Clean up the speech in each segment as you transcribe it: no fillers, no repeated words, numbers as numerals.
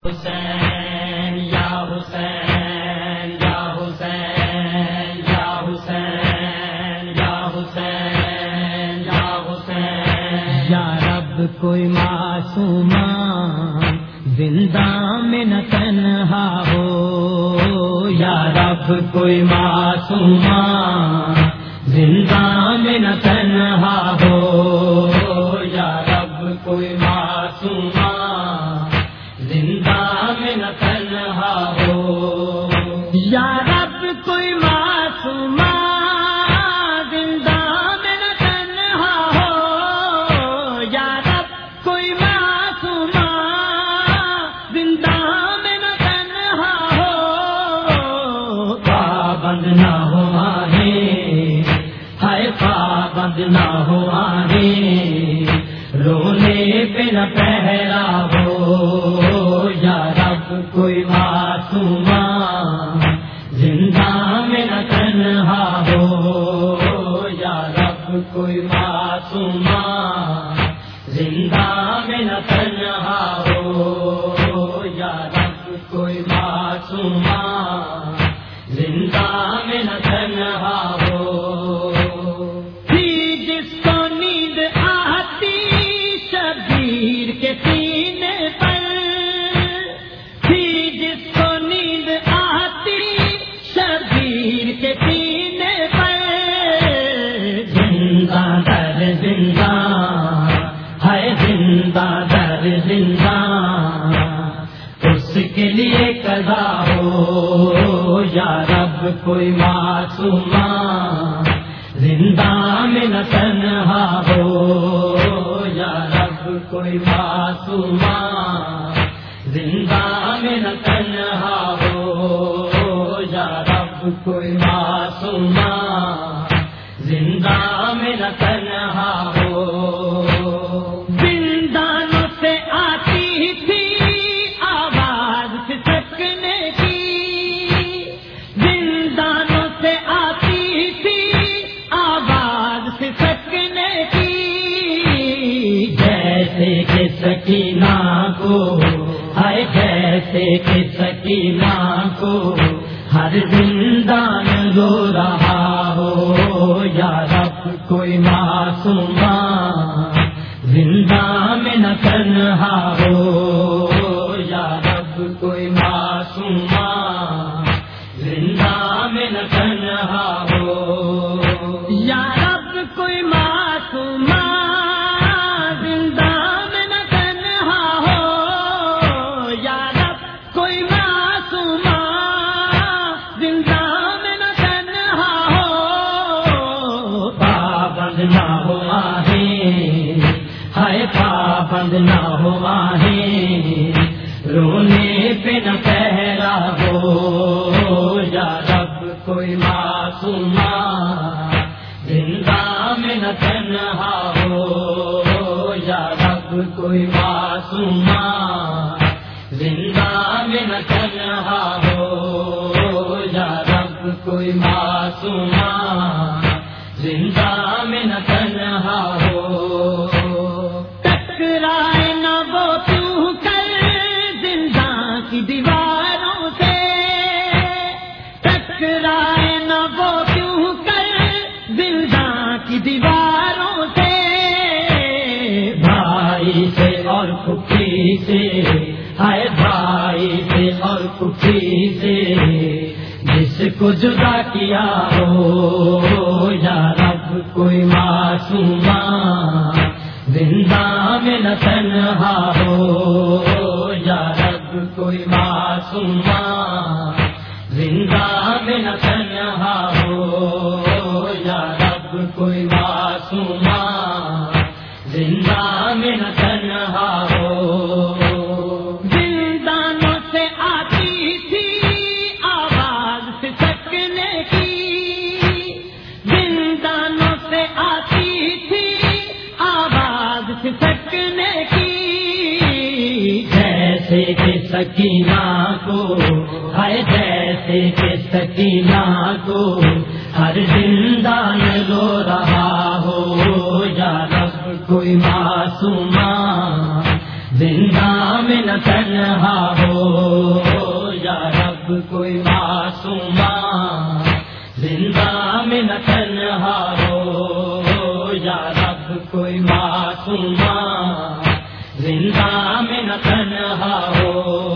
حسین یا حسین یا حسین یا حسین یا حسین یا حسین یا رب کوئی معصومان زندہ میں نہ تنہا ہو، یا رب کوئی معصومان زندہ میں نہ تنہا ہو، یا رب کوئی معصومان زندہ میں نہ تنہا ہو، یا رب کوئی معصومان زندہ میں نہ تنہا ہو، یا رب کوئی معصومان زندہ میں نہ تنہا ہو، پابند نہ ہو آہیں ہائے پابند نہ ہو آہیں رونے پہ نہ پہرا ہو، یا رب کوئی معصومان زندہ میں نہ تنہا ہو، یا رب کوئی معصومان زندہ میں نہ تنہا ہو، یا رب کوئی معصومان زندہ میں نہ تنہا ہو۔ جس کو نیند آتی شبیر کے سینے پر، جس کو نیند آتی شبیر کے سینے پر، زندہ در زندہ ہے زندہ در زندہ اس کے لیے قضا ہو، یا رب کوئی معصومان زندہ میں نہ تنہا ہو، یا رب کوئی معصومان زندہ میں نہ تنہا ہو، یا رب کوئی معصومان زندہ میں نہ تنہا ہو۔ زندانوں سے آتی تھی آواز سسکنے کی، زندانوں سے آتی تھی آواز سسکنے کی، جیسے کہ سکینہ کو ہے جیسے کہ سکینہ کو ہر زندان رو رہا ہو، یا رب کوئی معصومان زندہ میں نہ تنہا ہو، یا رب کوئی معصومان زندہ میں نہ تنہا ہو، یا رب کوئی معصومان زندہ میں نہ تنہا ہو، یا رب کوئی معصومان زندہ میں نہ تنہا ہو، پابند نہ ہو آہیں ہائے پابند نہ ہو آہیں رونے پہ نہ پہرا ہو، یا رب کوئی معصومان زندہ میں نہ تنہا ہو، یا رب کوئی معصومان زندہ میں نہ تنہا ہو، یا رب کوئی معصومان زندہ میں نہ تنہا ہو۔ ٹکرائے نہ وہ کیوں کر زندہ کی دیواروں سے، ٹکرائے نہ وہ کیوں کر زندہ کی دیواروں سے، بھائی سے اور پھوپھی سے ہائے بھائی سے اور پھوپھی سے جس کو جدا کیا ہو، یا رب کوئی معصومان زندہ میں نہ تنہا ہو، یا رب کوئی معصومان زندہ میں نہ تنہا ہو، یا رب کوئی معصومان زندہ میں نہ تنہا ہو۔ زندانوں سے آتی تھی آواز سسکنے کی، زندانوں سے آتی تھی آواز سسکنے کی، جیسے کہ سکینہ کو ہے جیسے کہ سکینہ کو ہر زندان رو رہا ہو، یا رب کوئی معصومان زندہ میں نہ تنہا ہو، کوئی معصوما زندہ میں نہ تنہا ہو، یا رب کوئی معصوما زندہ میں نہ تنہا ہو۔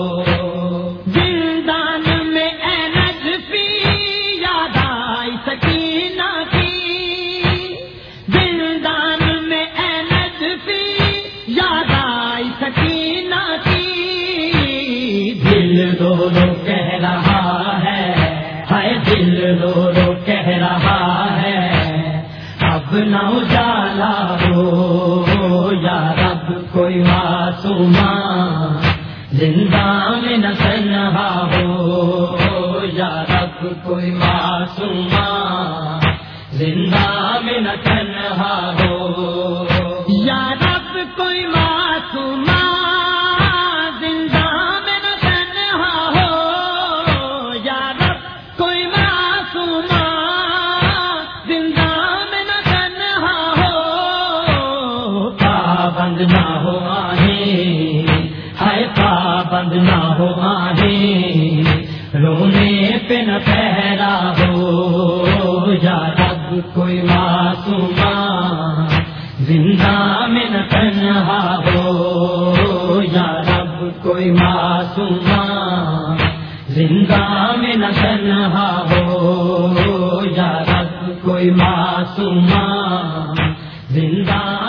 زندان میں اے نجفی یاد آئی سکینہ کی، زندان میں اے نجفی یاد آئی سکینہ کی، دل رو رو کہہ رہا ہے، ہائے دل رو رو کہہ رہا ہے، اب نہ اجالا ہو، یا رب کوئی معصوما زندہ میں نہ تنہا ہو، یا رب کوئی معصوما زندہ میں نہ تنہا ہو، یا رب کوئی معصوما زندہ میں نہ تنہا ہو، یا رب کوئی معصوما زندہ میں نہ تنہا ہو، پابند نہ ہو آہیں، ہائے پابند نہ ہو آہیں، رونے پہ نہ پہرا ہو، یا رب کوئی معصوما زندہ میں نہ تنہا ہو، یا رب کوئی معصوما زندہ میں نہ تنہا ہو، یا رب کوئی معصوما زندہ